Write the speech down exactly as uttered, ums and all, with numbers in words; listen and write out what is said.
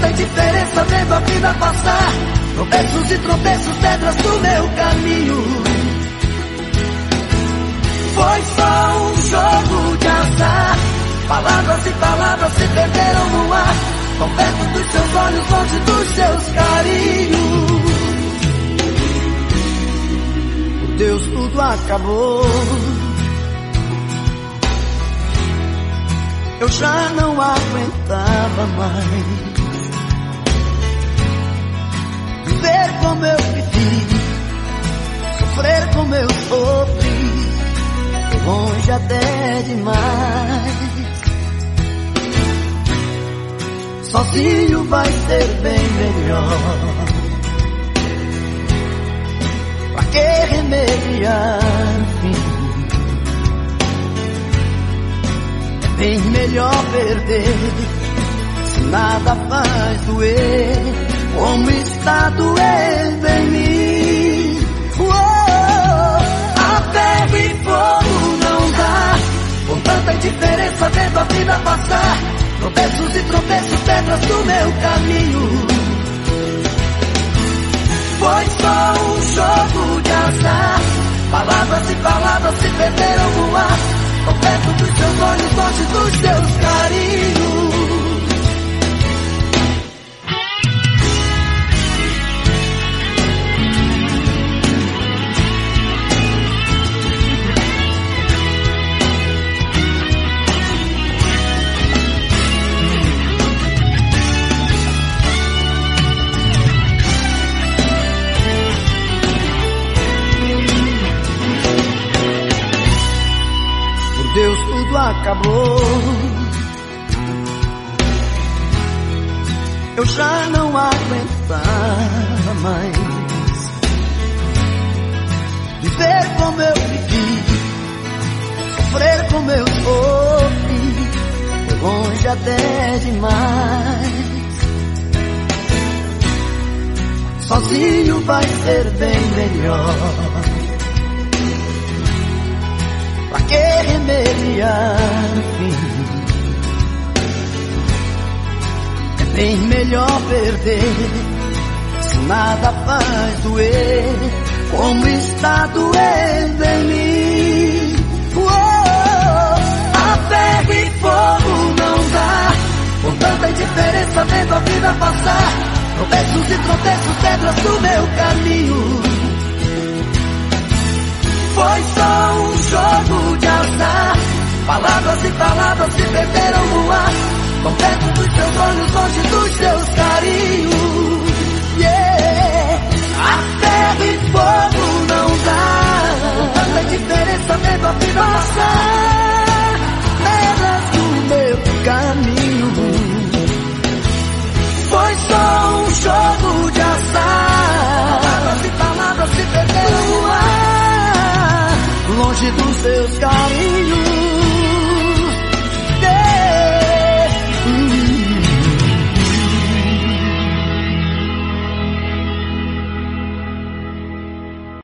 tanta indiferença vendo a vida passar. Tropeços e tropeços, pedras do meu caminho. Foi só um jogo de azar. Palavras e palavras se perderam no ar, tão perto dos seus olhos, longe dos seus carinhos. Por Deus, tudo acabou. Eu já não aguentava mais viver como eu vivi, sofrer como eu sofri, longe até demais. Sozinho vai ser bem melhor. Pra que remediar o fim? É bem melhor perder, se nada faz doer, como está doendo em mim. Uou, a ferro e fogo não dá, com tanta indiferença vendo a vida passar. Tropeços e tropeços, pedras do meu caminho. Foi só um jogo de azar. Palavras e palavras se perderam no ar, tão perto dos seus olhos, longe dos seus carinhos. Deus, tudo acabou. Eu já não aguentava mais viver como eu vivi, sofrer como eu sofri, longe até demais. Sozinho vai ser bem melhor. Pra que remediar o fim? É bem melhor perder, se nada faz doer, como está doendo em mim. Uou, a ferro e fogo não dá, com tanta indiferença vendo a vida passar. Tropeços e tropeços, pedras do meu caminho. Foi só um jogo de azar. Palavras e palavras se perderam no ar, tão perto dos seus olhos, longe dos seus carinhos. Yeah. A terra e fogo não dá, tanta diferença vendo a vida passar. Pedras do meu caminho. Foi só um jogo de azar. Palavras e palavras se perderam no ar, longe dos seus carinhos.